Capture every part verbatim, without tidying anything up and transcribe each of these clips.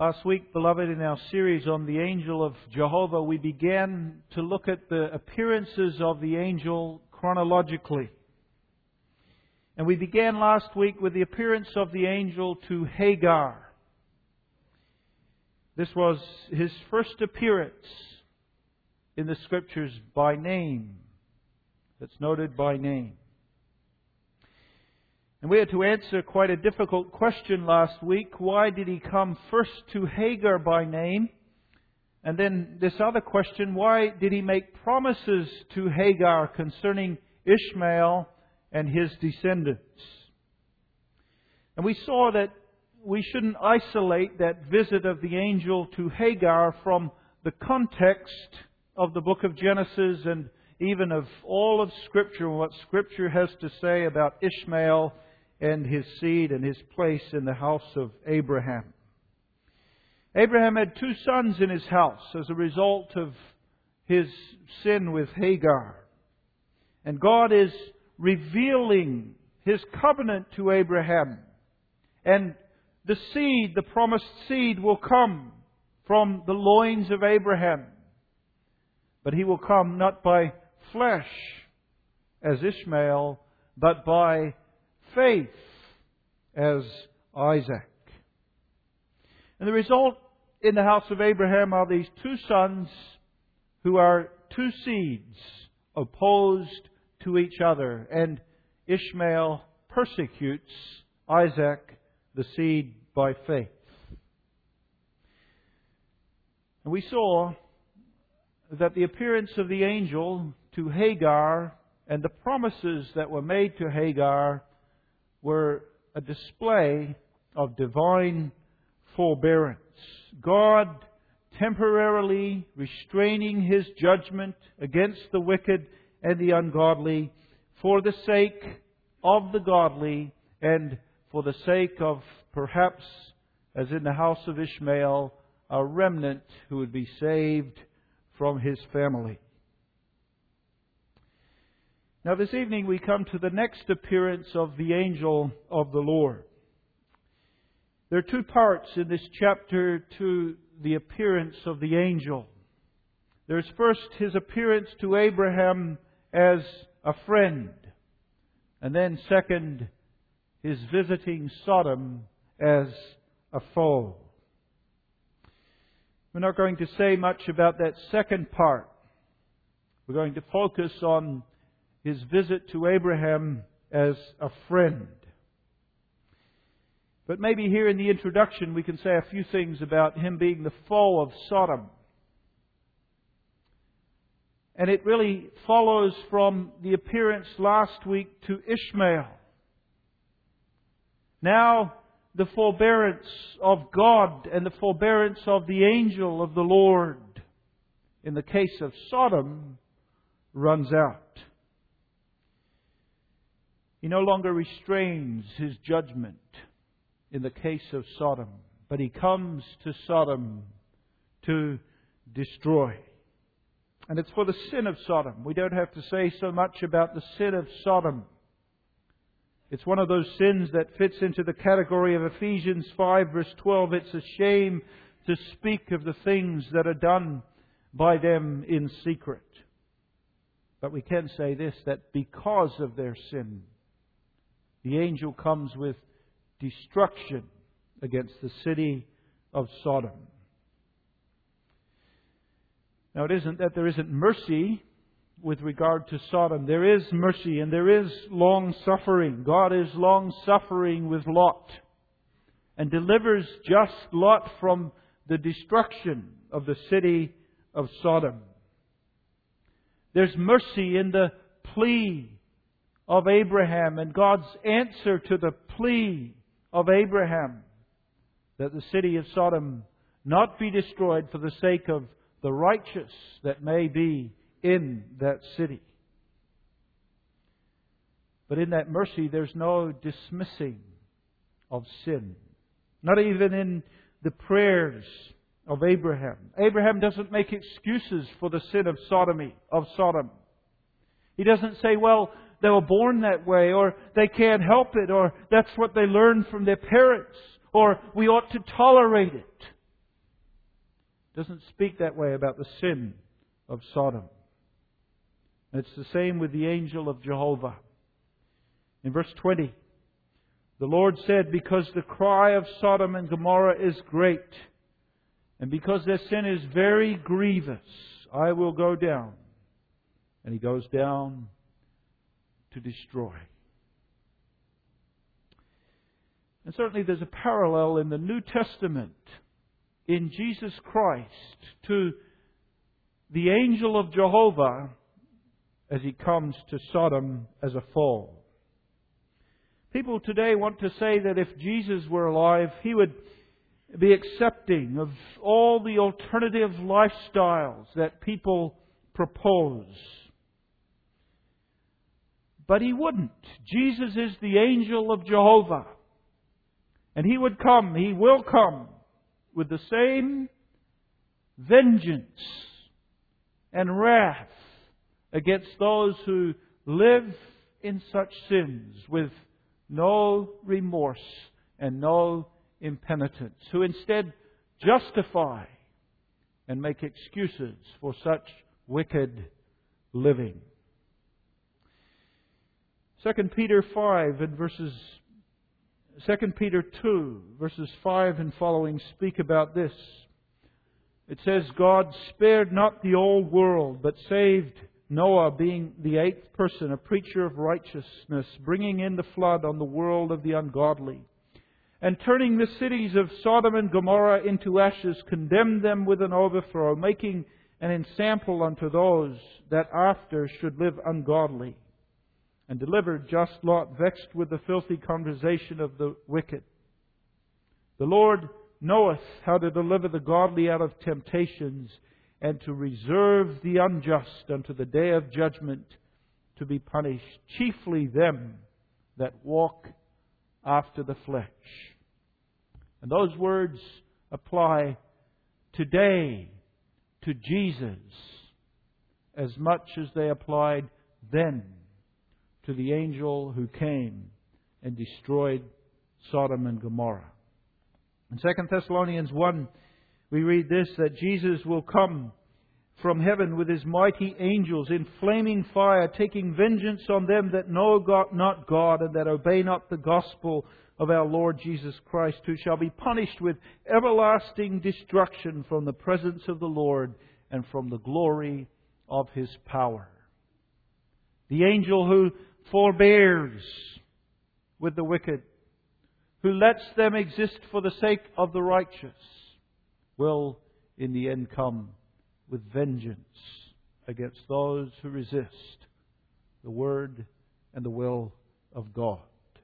Last week, beloved, in our series on the angel of Jehovah, we began to look at the appearances of the angel chronologically. And we began last week with the appearance of the angel to Hagar. This was his first appearance in the Scriptures by name. That's noted by name. And we had to answer quite a difficult question last week. Why did he come first to Hagar by name? And then this other question, why did he make promises to Hagar concerning Ishmael and his descendants? And we saw that we shouldn't isolate that visit of the angel to Hagar from the context of the book of Genesis and even of all of Scripture and what Scripture has to say about Ishmael and his seed and his place in the house of Abraham. Abraham had two sons in his house as a result of his sin with Hagar. And God is revealing His covenant to Abraham. And the seed, the promised seed, will come from the loins of Abraham. But he will come not by flesh as Ishmael, but by faith as Isaac. And the result in the house of Abraham are these two sons who are two seeds opposed to each other. And Ishmael persecutes Isaac, the seed by faith. And we saw that the appearance of the angel to Hagar and the promises that were made to Hagar were a display of divine forbearance. God temporarily restraining His judgment against the wicked and the ungodly for the sake of the godly and for the sake of, perhaps, as in the house of Ishmael, a remnant who would be saved from his family. Now this evening we come to the next appearance of the angel of the Lord. There are two parts in this chapter to the appearance of the angel. There's first his appearance to Abraham as a friend. And then second, his visiting Sodom as a foe. We're not going to say much about that second part. We're going to focus on his visit to Abraham as a friend. But maybe here in the introduction we can say a few things about him being the foe of Sodom. And it really follows from the appearance last week to Ishmael. Now the forbearance of God and the forbearance of the angel of the Lord in the case of Sodom runs out. He no longer restrains His judgment in the case of Sodom, but He comes to Sodom to destroy. And it's for the sin of Sodom. We don't have to say so much about the sin of Sodom. It's one of those sins that fits into the category of Ephesians five verse twelve. It's a shame to speak of the things that are done by them in secret. But we can say this, that because of their sin, the angel comes with destruction against the city of Sodom. Now it isn't that there isn't mercy with regard to Sodom. There is mercy and there is long suffering. God is long suffering with Lot and delivers just Lot from the destruction of the city of Sodom. There's mercy in the plea of Abraham and God's answer to the plea of Abraham that the city of Sodom not be destroyed for the sake of the righteous that may be in that city. But in that mercy there's no dismissing of sin. Not even in the prayers of Abraham. Abraham doesn't make excuses for the sin of sodomy, of Sodom. He doesn't say, well, they were born that way, or they can't help it, or that's what they learned from their parents, or we ought to tolerate it. It doesn't speak that way about the sin of Sodom. It's the same with the angel of Jehovah. In verse twenty, the Lord said, because the cry of Sodom and Gomorrah is great, and because their sin is very grievous, I will go down. And He goes down to destroy. And certainly there's a parallel in the New Testament in Jesus Christ to the angel of Jehovah as He comes to Sodom as a foe. People today want to say that if Jesus were alive, He would be accepting of all the alternative lifestyles that people propose. But He wouldn't. Jesus is the angel of Jehovah. And He would come, He will come, with the same vengeance and wrath against those who live in such sins with no remorse and no impenitence, who instead justify and make excuses for such wicked living. Second Peter five and verses Second Peter two, verses five and following speak about this. It says, God spared not the old world, but saved Noah, being the eighth person, a preacher of righteousness, bringing in the flood on the world of the ungodly, and turning the cities of Sodom and Gomorrah into ashes, condemned them with an overthrow, making an ensample unto those that after should live ungodly, and delivered just Lot, vexed with the filthy conversation of the wicked. The Lord knoweth how to deliver the godly out of temptations, and to reserve the unjust unto the day of judgment, to be punished, chiefly them that walk after the flesh. And those words apply today to Jesus as much as they applied then to the angel who came and destroyed Sodom and Gomorrah. In Second Thessalonians one, we read this, that Jesus will come from heaven with His mighty angels in flaming fire, taking vengeance on them that know God, not God, and that obey not the gospel of our Lord Jesus Christ, who shall be punished with everlasting destruction from the presence of the Lord and from the glory of His power. The angel who forbears with the wicked, who lets them exist for the sake of the righteous, will in the end come with vengeance against those who resist the word and the will of God.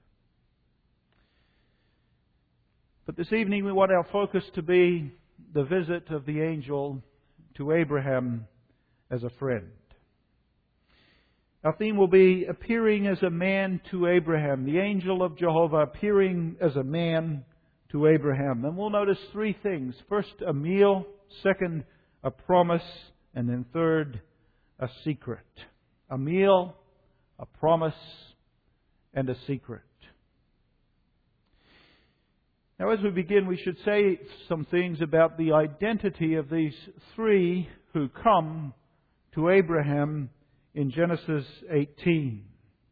But this evening we want our focus to be the visit of the angel to Abraham as a friend. Our theme will be appearing as a man to Abraham, the angel of Jehovah appearing as a man to Abraham. And we'll notice three things. First, a meal. Second, a promise. And then third, a secret. A meal, a promise, and a secret. Now, as we begin, we should say some things about the identity of these three who come to Abraham in Genesis eighteen.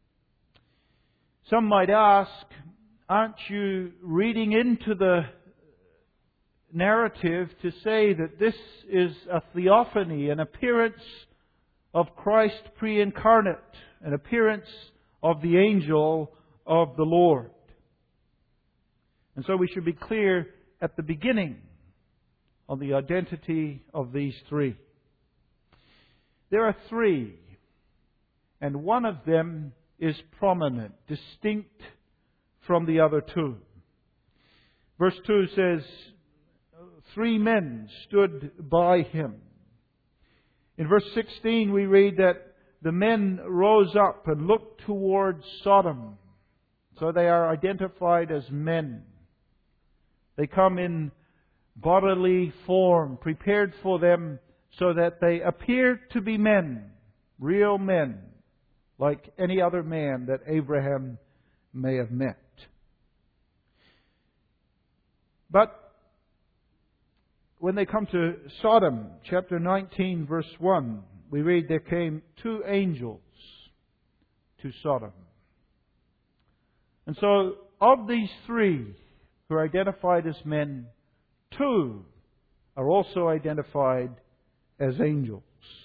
Some might ask, aren't you reading into the narrative to say that this is a theophany, an appearance of Christ pre-incarnate, an appearance of the angel of the Lord? And so we should be clear at the beginning on the identity of these three. There are three, and one of them is prominent, distinct from the other two. Verse two says, three men stood by Him. In verse sixteen we read that the men rose up and looked towards Sodom. So they are identified as men. They come in bodily form, prepared for them so that they appear to be men, real men, like any other man that Abraham may have met. But when they come to Sodom, chapter nineteen, verse one, we read, there came two angels to Sodom. And so, of these three who are identified as men, two are also identified as angels.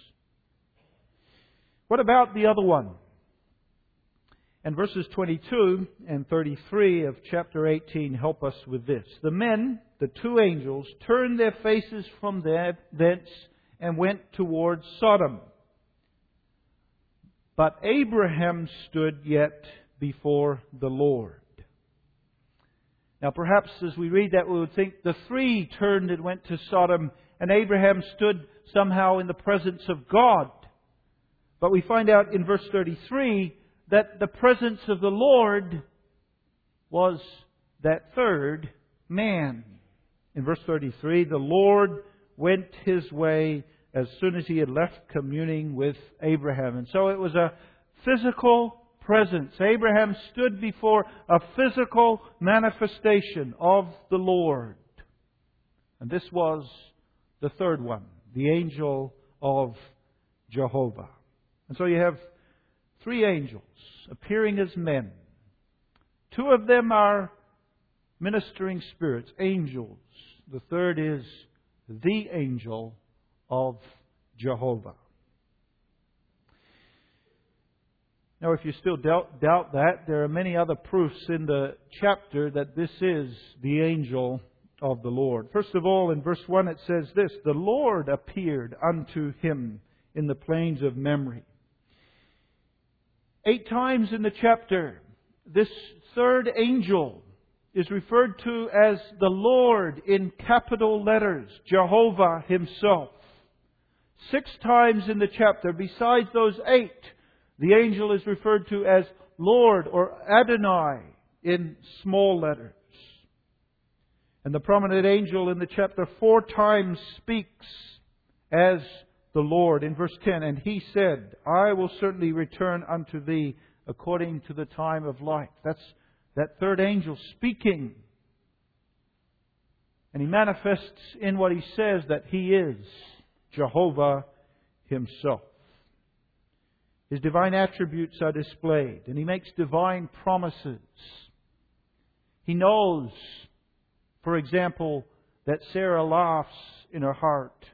What about the other one? And verses twenty-two and thirty-three of chapter eighteen help us with this. The men, the two angels, turned their faces from there, thence and went towards Sodom. But Abraham stood yet before the Lord. Now perhaps as we read that we would think the three turned and went to Sodom and Abraham stood somehow in the presence of God. But we find out in verse thirty-three that the presence of the Lord was that third man. In verse thirty-three, the Lord went His way as soon as He had left communing with Abraham. And so it was a physical presence. Abraham stood before a physical manifestation of the Lord. And this was the third one, the angel of Jehovah. And so you have three angels appearing as men. Two of them are ministering spirits, angels. The third is the angel of Jehovah. Now, if you still doubt, doubt that, there are many other proofs in the chapter that this is the angel of the Lord. First of all, in verse one it says this, the Lord appeared unto him in the plains of Mamre. Eight times in the chapter, this third angel is referred to as the Lord in capital letters, Jehovah Himself. Six times in the chapter, besides those eight, the angel is referred to as Lord or Adonai in small letters. And the prominent angel in the chapter four times speaks as the Lord in verse ten. And He said, I will certainly return unto thee according to the time of life. That's that third angel speaking. And he manifests in what he says that He is Jehovah Himself. His divine attributes are displayed, and He makes divine promises. He knows, for example, that Sarah laughs in her heart.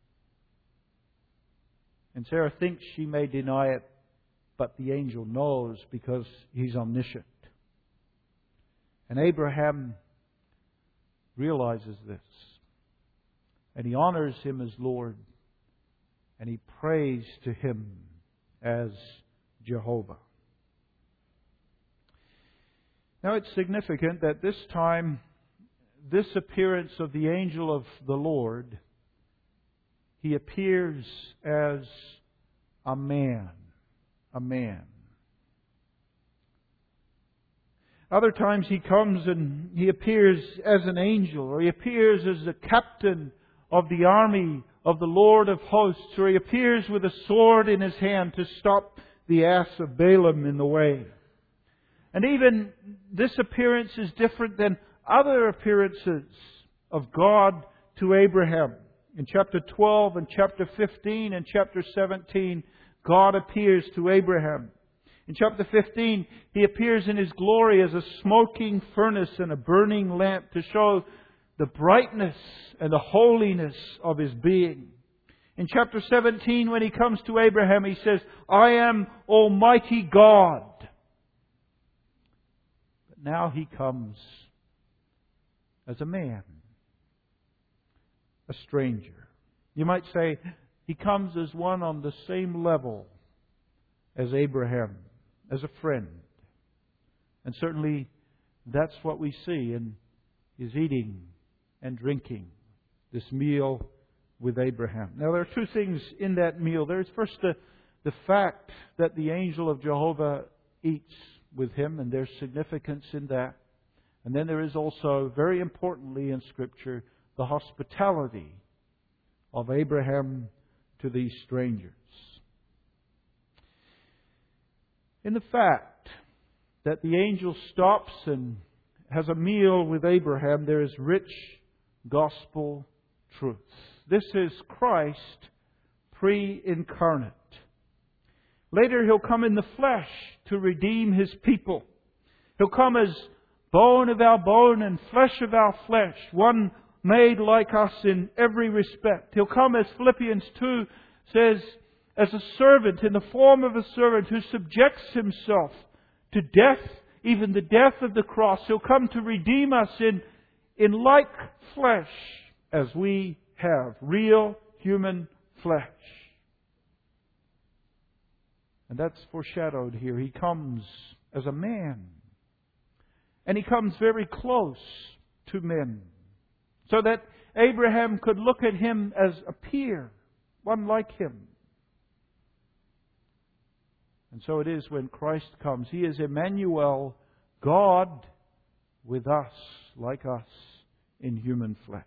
And Sarah thinks she may deny it, but the angel knows because He's omniscient. And Abraham realizes this. And he honors Him as Lord. And he prays to Him as Jehovah. Now it's significant that this time, this appearance of the angel of the Lord, he appears as a man. A man. Other times he comes and he appears as an angel, or he appears as the captain of the army of the Lord of hosts, or he appears with a sword in his hand to stop the ass of Balaam in the way. And even this appearance is different than other appearances of God to Abraham. In chapter twelve and chapter fifteen and chapter seventeen, God appears to Abraham. In chapter fifteen, He appears in His glory as a smoking furnace and a burning lamp to show the brightness and the holiness of His being. In chapter seventeen, when He comes to Abraham, He says, I am Almighty God. But now He comes as a man, a stranger. You might say, He comes as one on the same level as Abraham, as a friend. And certainly that's what we see in His eating and drinking this meal with Abraham. Now there are two things in that meal. There is first the, the fact that the angel of Jehovah eats with him, and there's significance in that. And then there is also, very importantly in Scripture, the hospitality of Abraham to these strangers. In the fact that the angel stops and has a meal with Abraham, there is rich gospel truth. This is Christ pre-incarnate. Later He'll come in the flesh to redeem His people. He'll come as bone of our bone and flesh of our flesh, one made like us in every respect. He'll come, as Philippians two says, as a servant, in the form of a servant who subjects Himself to death, even the death of the cross. He'll come to redeem us in, in like flesh as we have, real human flesh. And that's foreshadowed here. He comes as a man. And He comes very close to men, so that Abraham could look at Him as a peer, one like him. And so it is when Christ comes. He is Emmanuel, God with us, like us, in human flesh.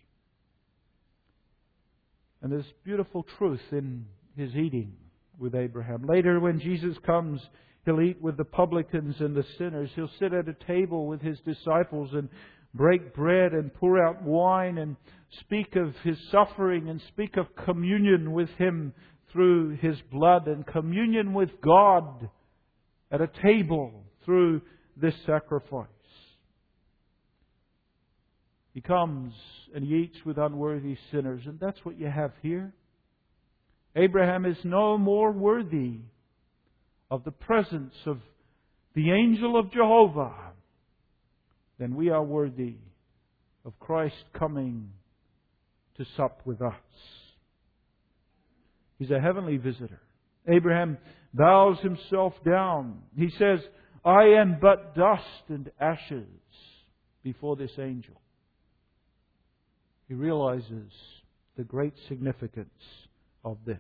And there's beautiful truth in His eating with Abraham. Later, when Jesus comes, He'll eat with the publicans and the sinners. He'll sit at a table with His disciples and break bread and pour out wine and speak of His suffering and speak of communion with Him through His blood and communion with God at a table through this sacrifice. He comes and He eats with unworthy sinners, and that's what you have here. Abraham is no more worthy of the presence of the angel of Jehovah than we are worthy of Christ coming to sup with us. He's a heavenly visitor. Abraham bows himself down. He says, I am but dust and ashes before this angel. He realizes the great significance of this.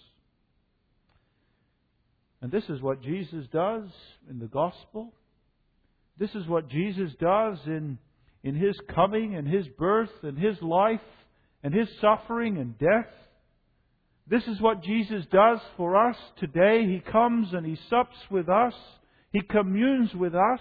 And this is what Jesus does in the gospel. This is what Jesus does in, in His coming and His birth and His life and His suffering and death. This is what Jesus does for us today. He comes and He sups with us. He communes with us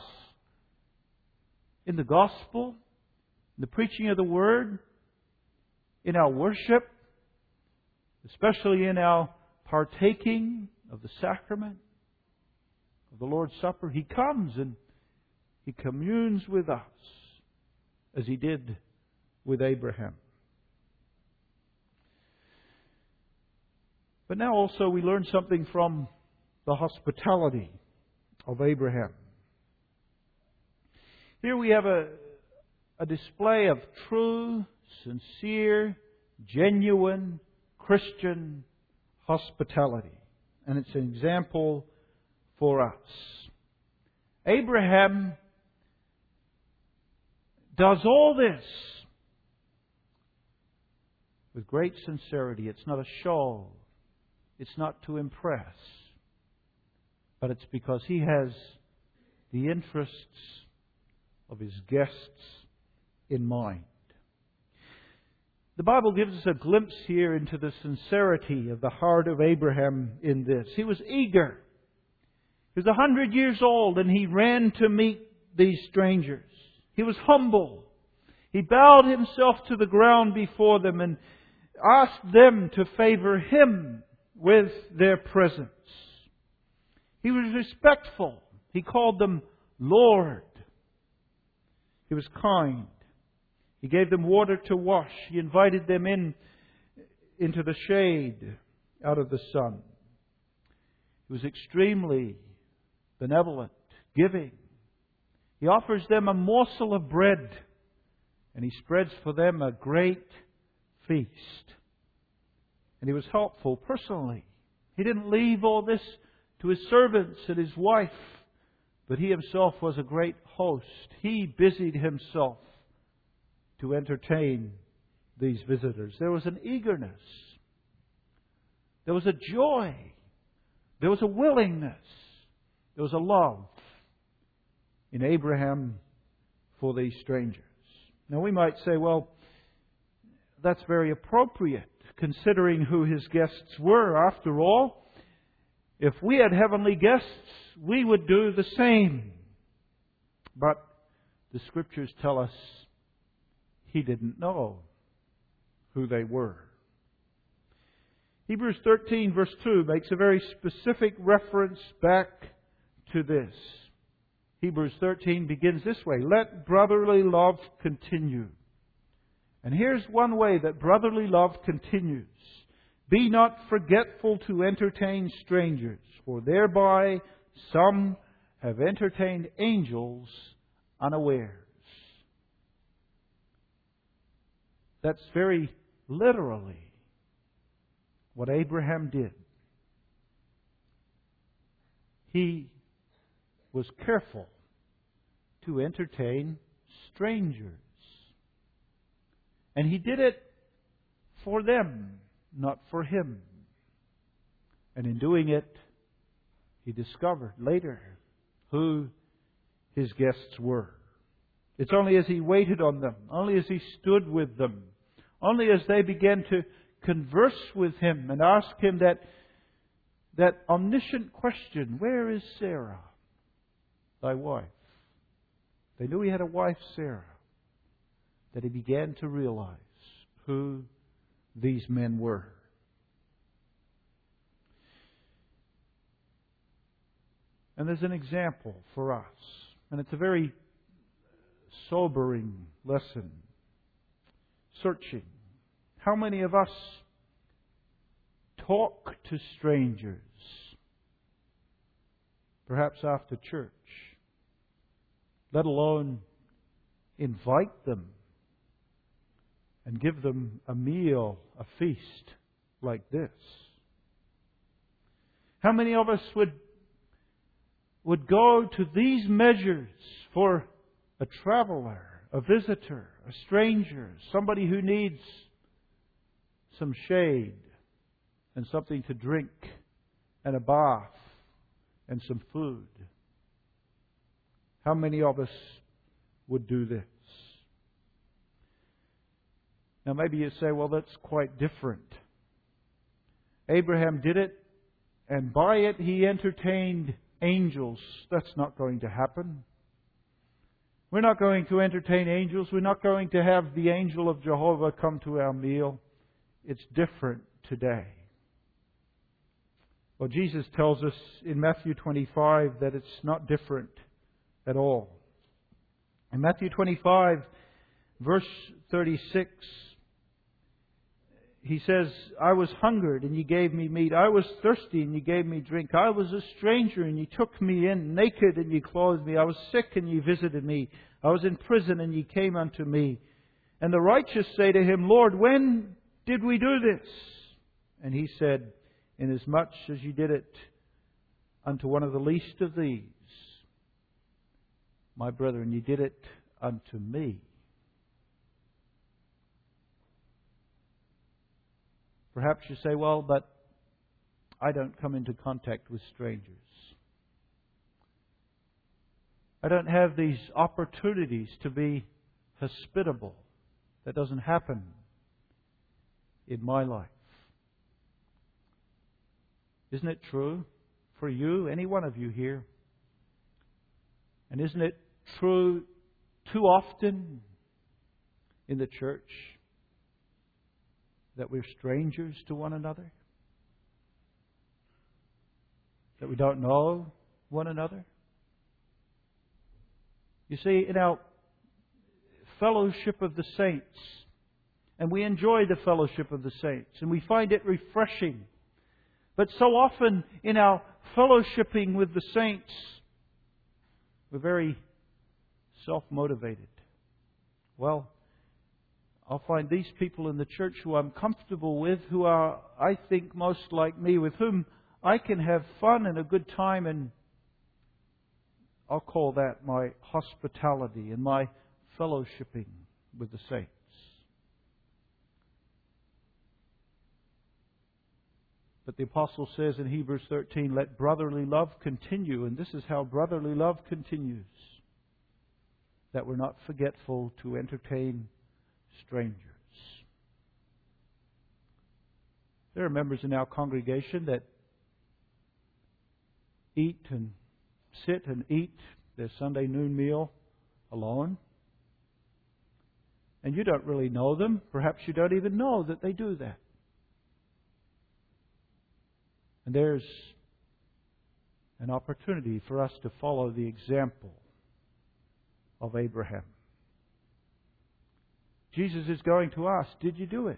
in the gospel, in the preaching of the Word, in our worship, especially in our partaking of the sacrament of the Lord's Supper. He comes and He communes with us as He did with Abraham. But now also we learn something from the hospitality of Abraham. Here we have a, a display of true, sincere, genuine Christian hospitality. And it's an example for us. Abraham does all this with great sincerity. It's not a show. It's not to impress. But it's because he has the interests of his guests in mind. The Bible gives us a glimpse here into the sincerity of the heart of Abraham in this. He was eager. He was a hundred years old and he ran to meet these strangers. He was humble. He bowed himself to the ground before them and asked them to favor him with their presence. He was respectful. He called them Lord. He was kind. He gave them water to wash. He invited them in into the shade out of the sun. He was extremely benevolent, giving. He offers them a morsel of bread and He spreads for them a great feast. And He was helpful personally. He didn't leave all this to His servants and His wife, but He Himself was a great host. He busied Himself to entertain these visitors. There was an eagerness. There was a joy. There was a willingness. There was a love in Abraham for these strangers. Now we might say, well, that's very appropriate considering who His guests were. After all, if we had heavenly guests, we would do the same. But the Scriptures tell us He didn't know who they were. Hebrews thirteen verse two makes a very specific reference back to this. Hebrews thirteen begins this way: let brotherly love continue. And here's one way that brotherly love continues. Be not forgetful to entertain strangers, for thereby some have entertained angels unawares. That's very literally what Abraham did. He was careful to entertain strangers. And he did it for them, not for him. And in doing it, he discovered later who his guests were. It's only as he waited on them, only as he stood with them, only as they began to converse with him and ask him that, that omniscient question, where is Sarah, thy wife? They knew he had a wife, Sarah, that he began to realize who these men were. And there's an example for us. And it's a very sobering lesson. Searching. How many of us talk to strangers, perhaps after church, let alone invite them and give them a meal, a feast like this? How many of us would would go to these measures for a traveler, a visitor, a stranger, somebody who needs some shade and something to drink and a bath and some food? How many of us would do this? Now maybe you say, well, that's quite different. Abraham did it, and by it he entertained angels. That's not going to happen. We're not going to entertain angels. We're not going to have the angel of Jehovah come to our meal. It's different today. Well, Jesus tells us in Matthew twenty-five that it's not different at all. In Matthew twenty-five, verse thirty-six, He says, I was hungered and you gave me meat. I was thirsty and you gave me drink. I was a stranger and you took me in. Naked and you clothed me. I was sick and you visited me. I was in prison and you came unto me. And the righteous say to him, Lord, when did we do this? And he said, inasmuch as you did it unto one of the least of these, my brethren, you did it unto me. Perhaps you say, well, but I don't come into contact with strangers. I don't have these opportunities to be hospitable. That doesn't happen in my life. Isn't it true for you, any one of you here? And isn't it true too often in the church that we're strangers to one another? That we don't know one another? You see, in our fellowship of the saints, and we enjoy the fellowship of the saints, and we find it refreshing. But so often in our fellowshipping with the saints, we're very self-motivated. Well, I'll find these people in the church who I'm comfortable with, who are, I think, most like me, with whom I can have fun and a good time, and I'll call that my hospitality and my fellowshipping with the saints. But the apostle says in Hebrews thirteen, let brotherly love continue. And this is how brotherly love continues. That we're not forgetful to entertain strangers. There are members in our congregation that eat and sit and eat their Sunday noon meal alone. And you don't really know them. Perhaps you don't even know that they do that. And there's an opportunity for us to follow the example of Abraham. Jesus is going to ask, did you do it?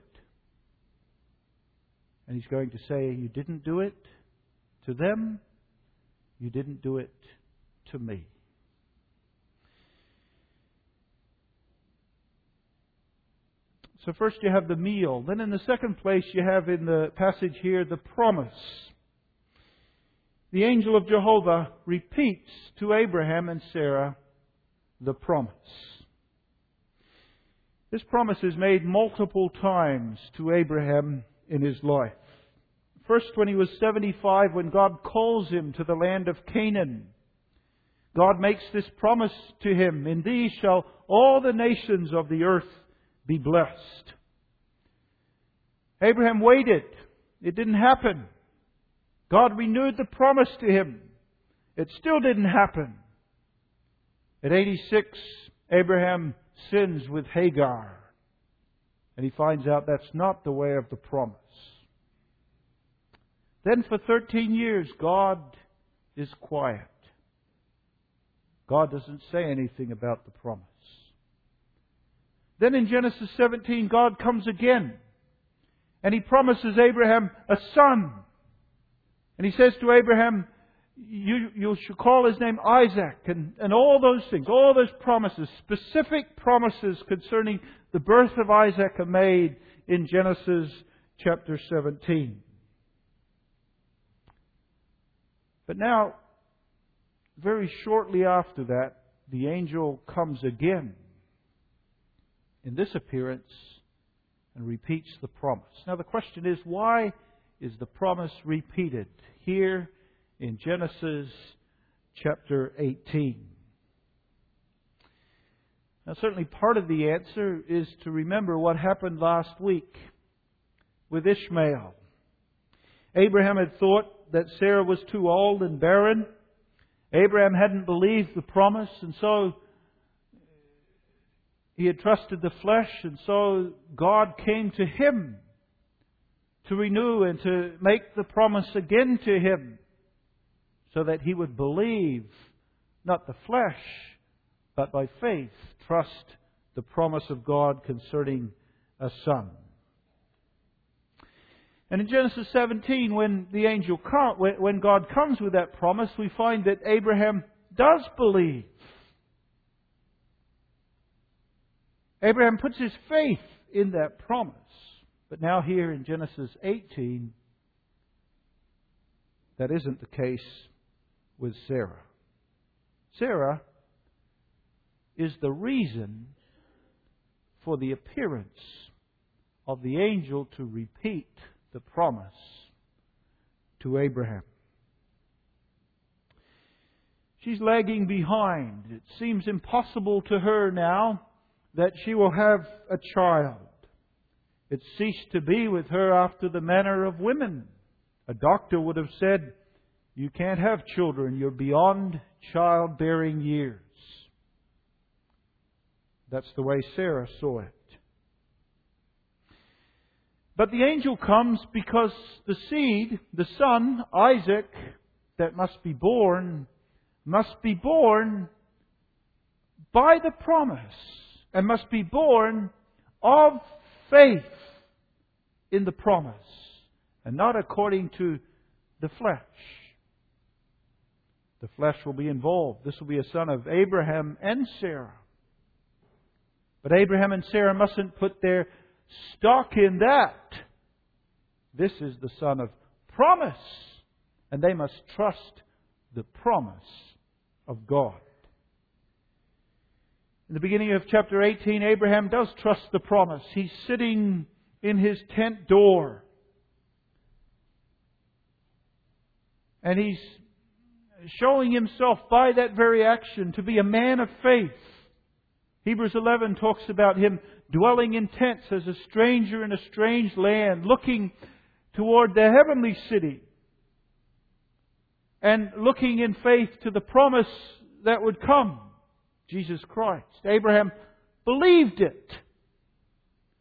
And He's going to say, you didn't do it to them. You didn't do it to me. So first you have the meal. Then in the second place you have in the passage here the promise. The angel of Jehovah repeats to Abraham and Sarah the promise. This promise is made multiple times to Abraham in his life. First, when he was seventy-five, when God calls him to the land of Canaan, God makes this promise to him, in thee shall all the nations of the earth be blessed. Abraham waited. It didn't happen. God renewed the promise to him. It still didn't happen. At eighty-six, Abraham sins with Hagar. And he finds out that's not the way of the promise. Then for thirteen years, God is quiet. God doesn't say anything about the promise. Then in Genesis seventeen, God comes again. And He promises Abraham a son. And He says to Abraham, you, you shall call his name Isaac. And, and all those things, all those promises, specific promises concerning the birth of Isaac are made in Genesis chapter seventeen. But now, very shortly after that, the angel comes again in this appearance and repeats the promise. Now the question is, why is the promise repeated here in Genesis chapter eighteen? Now certainly part of the answer is to remember what happened last week with Ishmael. Abraham had thought that Sarah was too old and barren. Abraham hadn't believed the promise, and so he had trusted the flesh, and so God came to him to renew and to make the promise again to him, so that he would believe, not the flesh, but by faith, trust the promise of God concerning a son. And in Genesis seventeen, when the angel come, when God comes with that promise, we find that Abraham does believe. Abraham puts his faith in that promise. But now here in Genesis eighteen, that isn't the case with Sarah. Sarah is the reason for the appearance of the angel to repeat the promise to Abraham. She's lagging behind. It seems impossible to her now that she will have a child. It ceased to be with her after the manner of women. A doctor would have said, you can't have children. You're beyond childbearing years. That's the way Sarah saw it. But the angel comes because the seed, the son, Isaac, that must be born, must be born by the promise and must be born of faith in the promise and not according to the flesh. The flesh will be involved. This will be a son of Abraham and Sarah. But Abraham and Sarah mustn't put their stock in that. This is the son of promise, and they must trust the promise of God. In the beginning of chapter eighteen, Abraham does trust the promise. He's sitting in his tent door, and he's showing himself by that very action to be a man of faith. Hebrews eleven talks about him dwelling in tents as a stranger in a strange land, looking toward the heavenly city and looking in faith to the promise that would come, Jesus Christ. Abraham believed it,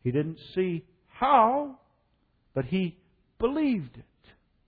He didn't see how, but he believed it.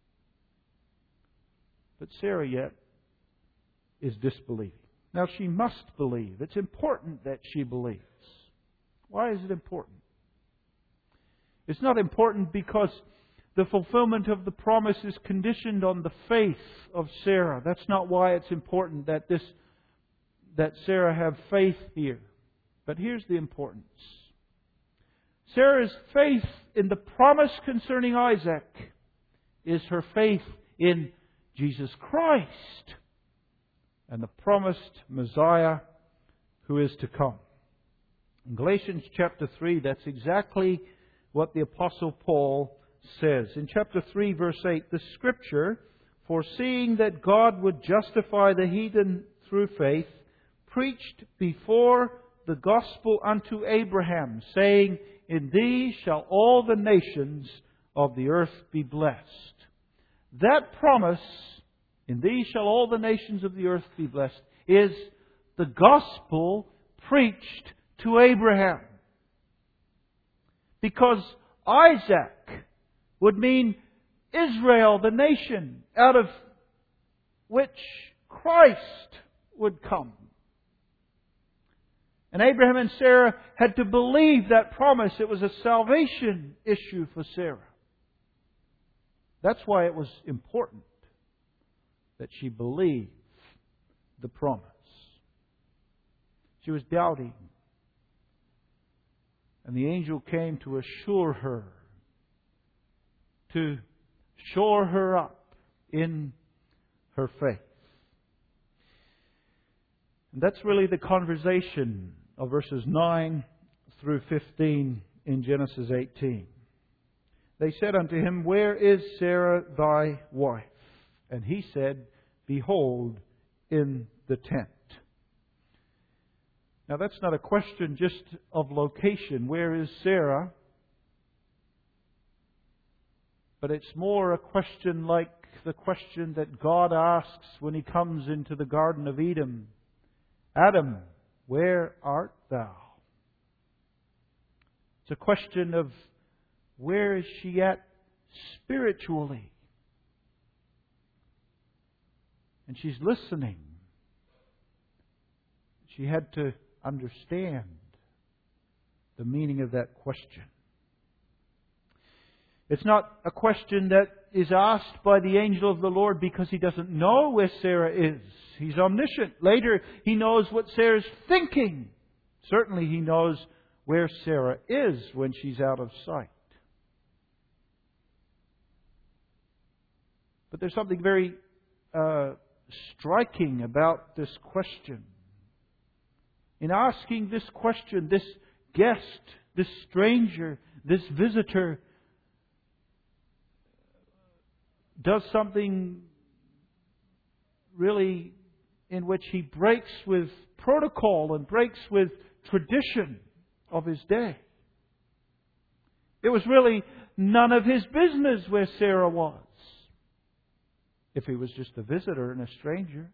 But Sarah yet is disbelieving. Now she must believe. It's important that she believes. Why is it important? It's not important because the fulfillment of the promise is conditioned on the faith of Sarah. That's not why it's important that this that Sarah have faith here. But here's the importance. Sarah's faith in the promise concerning Isaac is her faith in Jesus Christ and the promised Messiah who is to come. In Galatians chapter three, that's exactly what the Apostle Paul says. In chapter three, verse eight, the Scripture, foreseeing that God would justify the heathen through faith, preached before the gospel unto Abraham, saying, in thee shall all the nations of the earth be blessed. That promise, in thee shall all the nations of the earth be blessed, is the gospel preached to Abraham. Because Isaac would mean Israel, the nation, out of which Christ would come. And Abraham and Sarah had to believe that promise. It was a salvation issue for Sarah. That's why it was important that she believed the promise. She was doubting. And the angel came to assure her, to shore her up in her faith. And that's really the conversation of verses nine through fifteen in Genesis eighteen. They said unto him, where is Sarah thy wife? And he said, behold, in the tent. Now that's not a question just of location. Where is Sarah? But it's more a question like the question that God asks when He comes into the Garden of Eden. Adam, where art thou? It's a question of where is she at spiritually? And she's listening. She had to understand the meaning of that question. It's not a question that is asked by the angel of the Lord because he doesn't know where Sarah is. He's omniscient. Later, he knows what Sarah's thinking. Certainly, he knows where Sarah is when she's out of sight. But there's something very uh, striking about this question. In asking this question, this guest, this stranger, this visitor does something really in which he breaks with protocol and breaks with tradition of his day. It was really none of his business where Sarah was, if he was just a visitor and a stranger.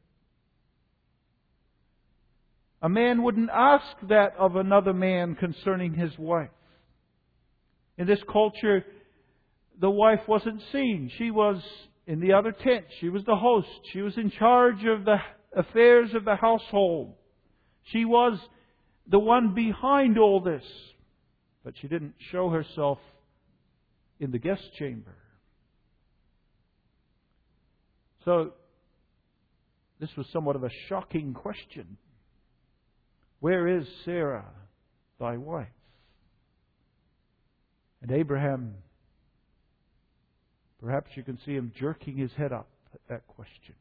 A man wouldn't ask that of another man concerning his wife. In this culture, the wife wasn't seen. She was in the other tent. She was the host. She was in charge of the affairs of the household. She was the one behind all this. But she didn't show herself in the guest chamber. So, this was somewhat of a shocking question. Where is Sarah, thy wife? And Abraham, perhaps you can see him jerking his head up at that question.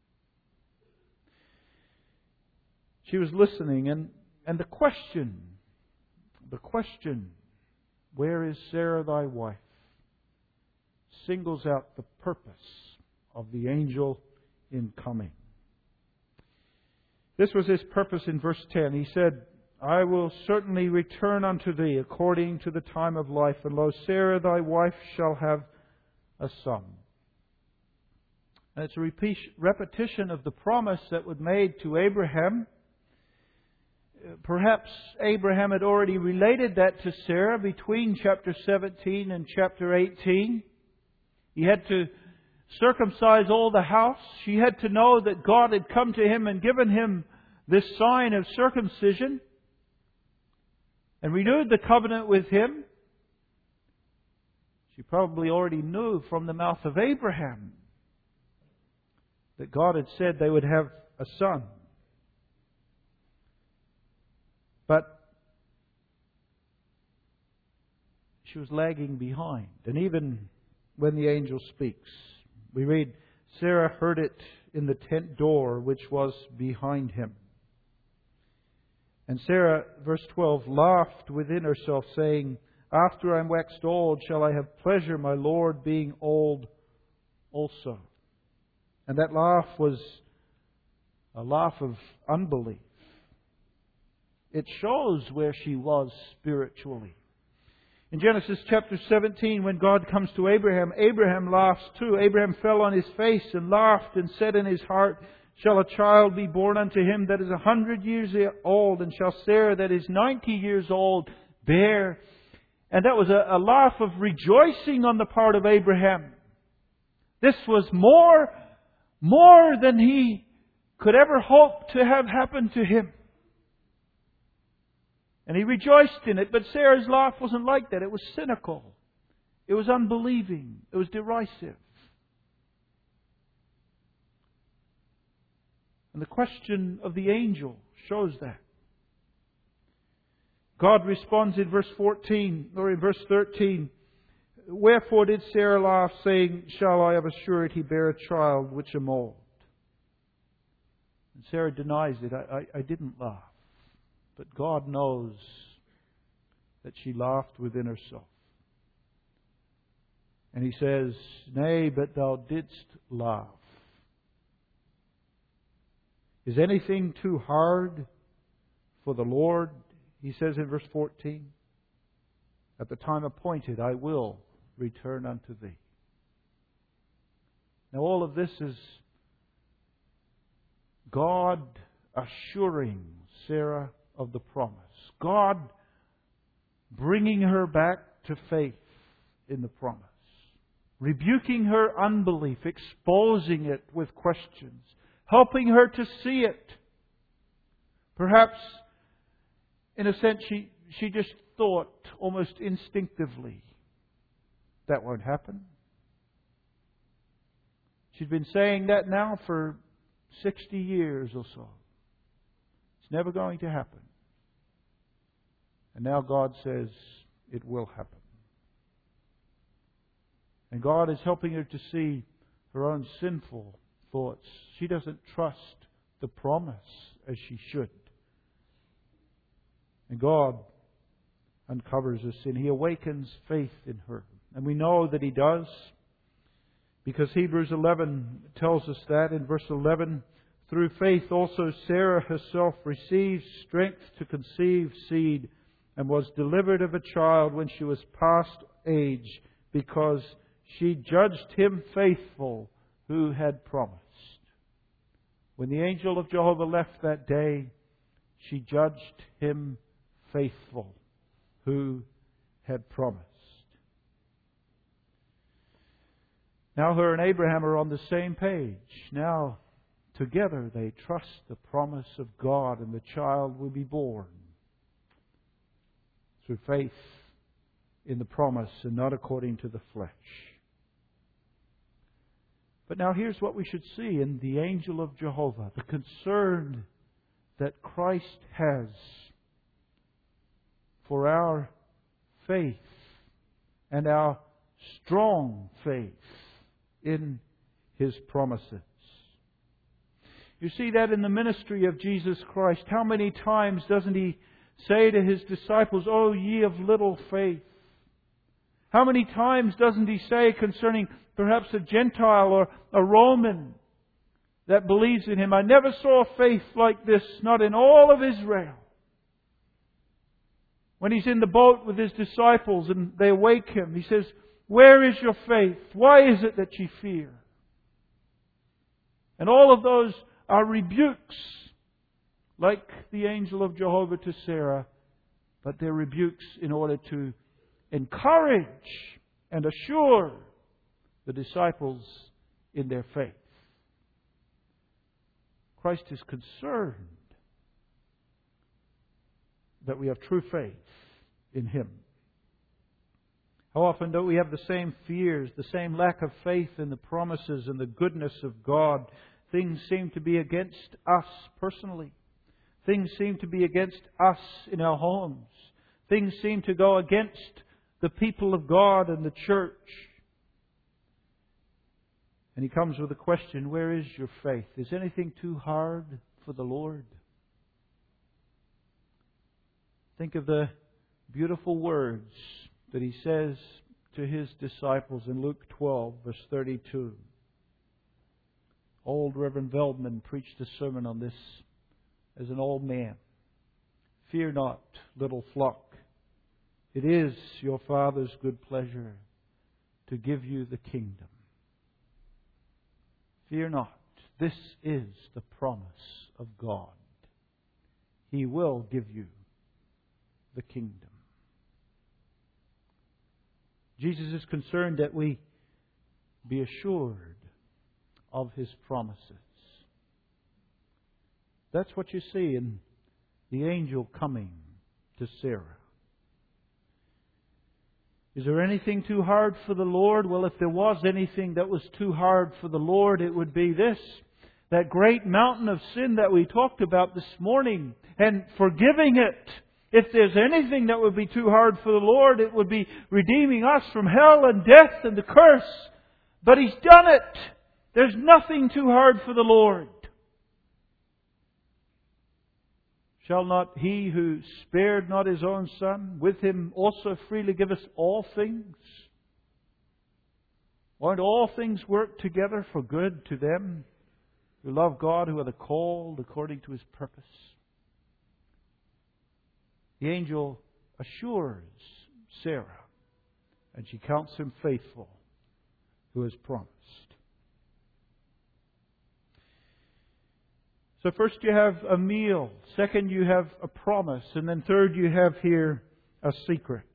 She was listening, and, and the question, the question, where is Sarah thy wife, singles out the purpose of the angel in coming. This was his purpose in verse ten. He said, I will certainly return unto thee according to the time of life, and lo, Sarah thy wife shall have a son. And it's a repetition of the promise that was made to Abraham. perhaps Abraham had already related that to Sarah between chapter seventeen and chapter eighteen. He had to circumcise all the house. She had to know that God had come to him and given him this sign of circumcision and renewed the covenant with him. She probably already knew from the mouth of Abraham that God had said they would have a son. But she was lagging behind. And even when the angel speaks, we read, Sarah heard it in the tent door which was behind him. And Sarah, verse twelve, laughed within herself, saying, After I am waxed old, shall I have pleasure, my Lord, being old also? And that laugh was a laugh of unbelief. It shows where she was spiritually. In Genesis chapter seventeen, when God comes to Abraham, Abraham laughs too. Abraham fell on his face and laughed and said in his heart, Shall a child be born unto him that is a hundred years old, and shall Sarah that is ninety years old bear? And that was a, a laugh of rejoicing on the part of Abraham. This was more, more than he could ever hope to have happened to him. And he rejoiced in it. But Sarah's laugh wasn't like that. It was cynical. It was unbelieving. It was derisive. And the question of the angel shows that. God responds in verse fourteen, or in verse thirteen, Wherefore did Sarah laugh, saying, Shall I of a surety bear a child which am old? And Sarah denies it. I, I, I didn't laugh. But God knows that she laughed within herself. And He says, Nay, but thou didst laugh. Is anything too hard for the Lord? He says in verse fourteen, At the time appointed I will return unto thee. Now all of this is God assuring Sarah of the promise. God bringing her back to faith in the promise. Rebuking her unbelief, exposing it with questions. Helping her to see it. Perhaps, in a sense, she, she just thought almost instinctively, that won't happen. She'd been saying that now for sixty years or so. It's never going to happen. And now God says it will happen. And God is helping her to see her own sinful thoughts. She doesn't trust the promise as she should. And God uncovers her sin. He awakens faith in her. And we know that He does, because Hebrews eleven tells us that in verse eleven, Through faith also Sarah herself received strength to conceive seed, and was delivered of a child when she was past age, because she judged Him faithful who had promised. When the angel of Jehovah left that day, she judged Him faithful who had promised. Now her and Abraham are on the same page. Now together they trust the promise of God, and the child will be born through faith in the promise and not according to the flesh. But now here's what we should see in the angel of Jehovah. The concern that Christ has for our faith and our strong faith in His promises. You see that in the ministry of Jesus Christ. How many times doesn't He say to His disciples, O ye of little faith? How many times doesn't He say concerning perhaps a Gentile or a Roman that believes in Him, I never saw faith like this, not in all of Israel. When He's in the boat with His disciples and they wake Him, He says, Where is your faith? Why is it that ye fear? And all of those are rebukes like the angel of Jehovah to Sarah, but they're rebukes in order to encourage and assure the disciples in their faith. Christ is concerned that we have true faith in Him. How often don't we have the same fears, the same lack of faith in the promises and the goodness of God? Things seem to be against us personally. Things seem to be against us in our homes. Things seem to go against the people of God and the church. And He comes with a question, where is your faith? Is anything too hard for the Lord? Think of the beautiful words that He says to His disciples in Luke twelve, verse thirty-two. Old Reverend Veldman preached a sermon on this as an old man. Fear not, little flock. It is your Father's good pleasure to give you the kingdom. Fear not. This is the promise of God. He will give you the kingdom. Jesus is concerned that we be assured of His promises. That's what you see in the angel coming to Sarah. Is there anything too hard for the Lord? Well, if there was anything that was too hard for the Lord, it would be this. That great mountain of sin that we talked about this morning, and forgiving it. If there's anything that would be too hard for the Lord, it would be redeeming us from hell and death and the curse. But He's done it. There's nothing too hard for the Lord. Shall not He who spared not His own Son with Him also freely give us all things? Won't all things work together for good to them who love God, who are the called according to His purpose? The angel assures Sarah, and she counts him faithful who has promised. So first you have a meal, second you have a promise, and then third you have here a secret.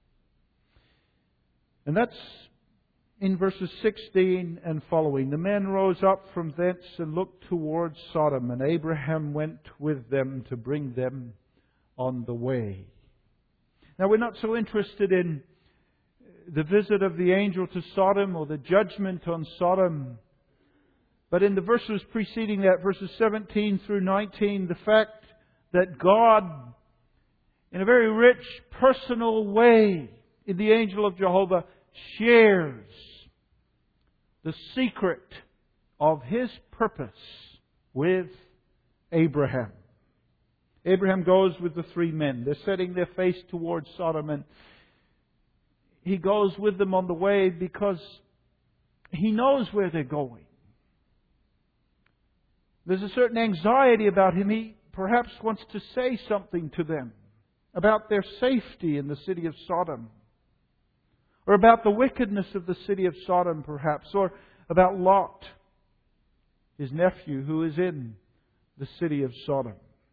And that's in verses sixteen and following. The men rose up from thence and looked towards Sodom, and Abraham went with them to bring them on the way. Now we're not so interested in the visit of the angel to Sodom or the judgment on Sodom. But in the verses preceding that, verses seventeen through nineteen, the fact that God, in a very rich, personal way, in the angel of Jehovah, shares the secret of His purpose with Abraham. Abraham goes with the three men. They're setting their face towards Sodom, and he goes with them on the way because he knows where they're going. There's a certain anxiety about him. He perhaps wants to say something to them about their safety in the city of Sodom, or about the wickedness of the city of Sodom, perhaps, or about Lot, his nephew, who is in the city of Sodom.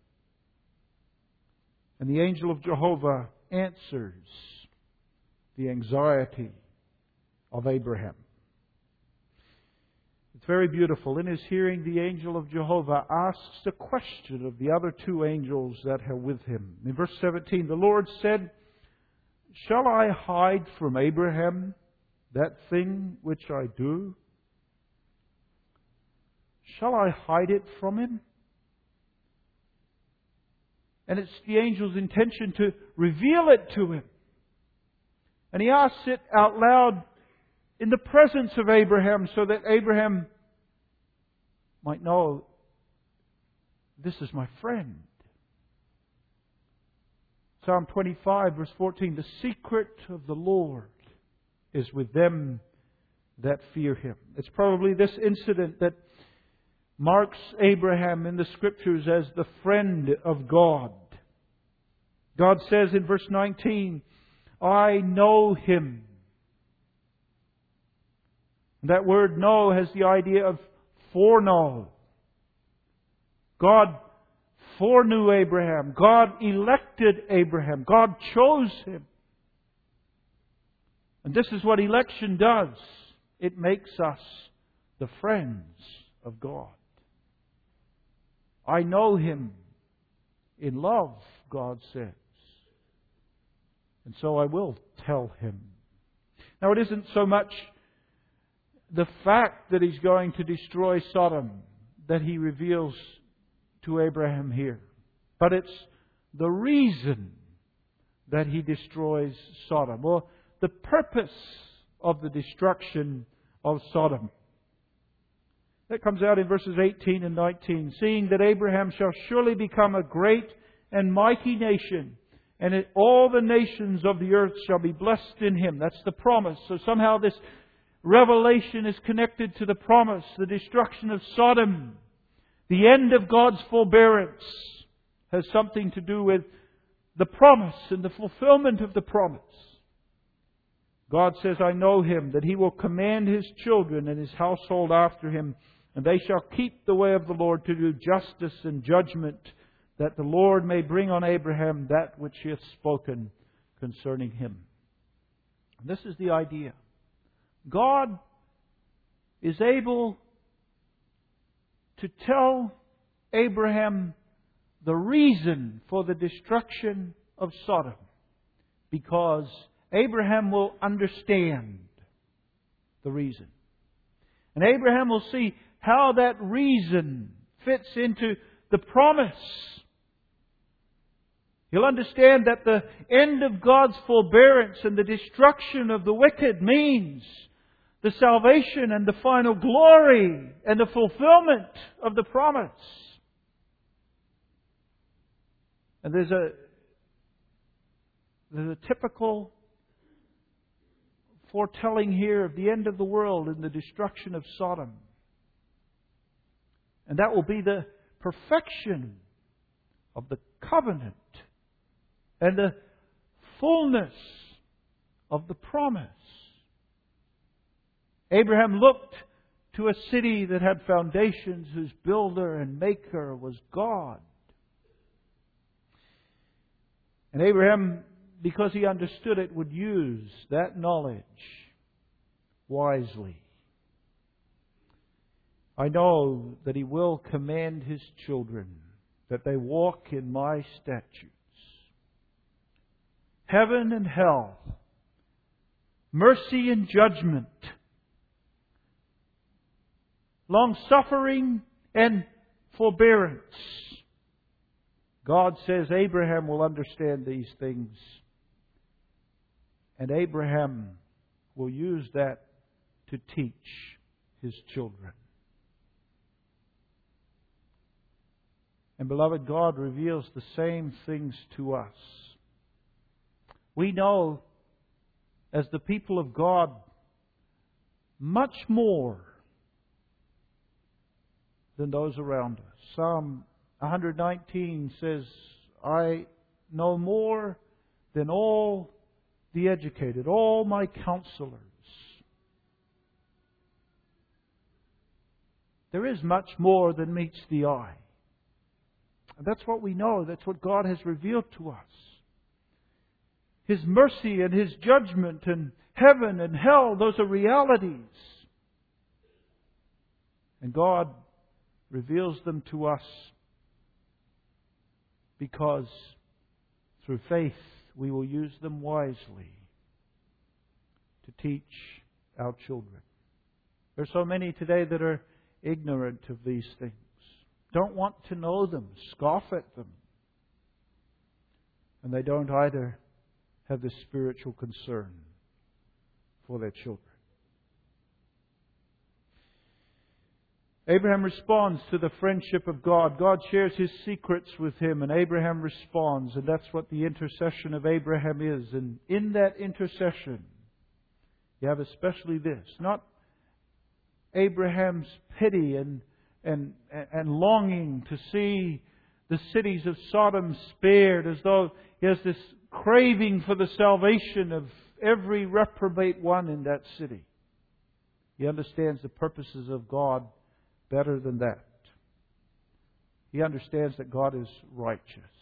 And the angel of Jehovah answers the anxiety of Abraham. It's very beautiful. In his hearing, the angel of Jehovah asks a question of the other two angels that are with him. In verse seventeen, the Lord said, "Shall I hide from Abraham that thing which I do? Shall I hide it from him?" And it's the angel's intention to reveal it to him. And he asks it out loud in the presence of Abraham, so that Abraham might know, this is my friend. Psalm twenty-five, verse fourteen, the secret of the Lord is with them that fear Him. It's probably this incident that marks Abraham in the Scriptures as the friend of God. God says in verse nineteen, I know him. That word know has the idea of foreknow. God foreknew Abraham. God elected Abraham. God chose him. And this is what election does. It makes us the friends of God. I know him in love, God says. And so I will tell him. Now it isn't so much the fact that he's going to destroy Sodom that he reveals to Abraham here. But it's the reason that he destroys Sodom. Well, the purpose of the destruction of Sodom. That comes out in verses eighteen and nineteen. Seeing that Abraham shall surely become a great and mighty nation, and it, all the nations of the earth shall be blessed in him. That's the promise. So somehow this revelation is connected to the promise, the destruction of Sodom. The end of God's forbearance has something to do with the promise and the fulfillment of the promise. God says, I know him, that he will command his children and his household after him, and they shall keep the way of the Lord to do justice and judgment, that the Lord may bring on Abraham that which he hath spoken concerning him. And this is the idea. God is able to tell Abraham the reason for the destruction of Sodom, because Abraham will understand the reason. And Abraham will see how that reason fits into the promise. He'll understand that the end of God's forbearance and the destruction of the wicked means the salvation and the final glory and the fulfillment of the promise. And there's a, there's a typical foretelling here of the end of the world and the destruction of Sodom. And that will be the perfection of the covenant and the fullness of the promise. Abraham looked to a city that had foundations, whose builder and maker was God. And Abraham, because he understood it, would use that knowledge wisely. I know that he will command his children that they walk in my statutes. Heaven and hell, mercy and judgment, long-suffering and forbearance. God says Abraham will understand these things. And Abraham will use that to teach his children. And beloved, God reveals the same things to us. We know, as the people of God, much more than those around us. Psalm one nineteen says, I know more than all the educated, all my counselors. There is much more than meets the eye. And that's what we know. That's what God has revealed to us. His mercy and His judgment and heaven and hell, those are realities. And God reveals them to us because through faith we will use them wisely to teach our children. There are so many today that are ignorant of these things, don't want to know them, scoff at them. And they don't either have the spiritual concern for their children. Abraham responds to the friendship of God. God shares His secrets with him, and Abraham responds. And that's what the intercession of Abraham is. And in that intercession, you have especially this. Not Abraham's pity and, and, and longing to see the cities of Sodom spared, as though he has this craving for the salvation of every reprobate one in that city. He understands the purposes of God better than that. he understands that God is righteous.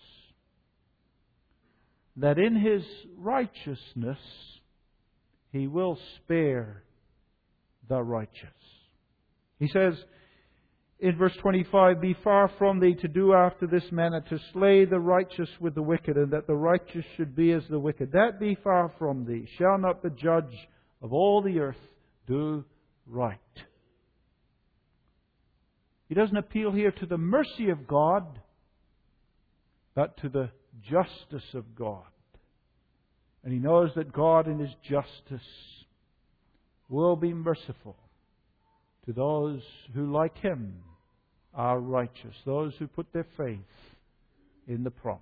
That in His righteousness, He will spare the righteous. He says in verse twenty-five, "Be far from thee to do after this manner, to slay the righteous with the wicked, and that the righteous should be as the wicked. That be far from thee. Shall not the judge of all the earth do right?" He doesn't appeal here to the mercy of God, but to the justice of God. And he knows that God in His justice will be merciful to those who, like Him, are righteous, those who put their faith in the promise.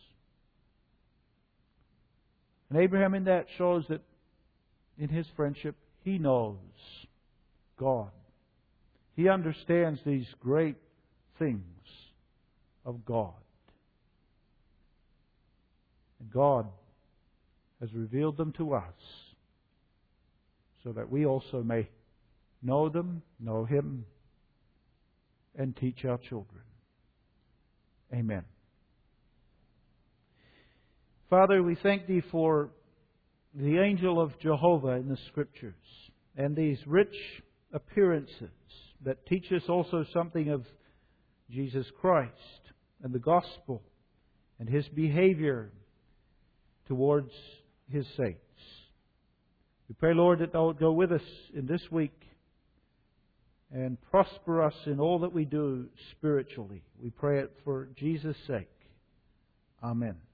And Abraham in that shows that in his friendship, he knows God. He understands these great things of God. And God has revealed them to us so that we also may know them, know Him, and teach our children. Amen. Father, we thank Thee for the angel of Jehovah in the Scriptures and these rich appearances that teach us also something of Jesus Christ and the gospel and His behavior towards His saints. We pray, Lord, that Thou would go with us in this week and prosper us in all that we do spiritually. We pray it for Jesus' sake. Amen.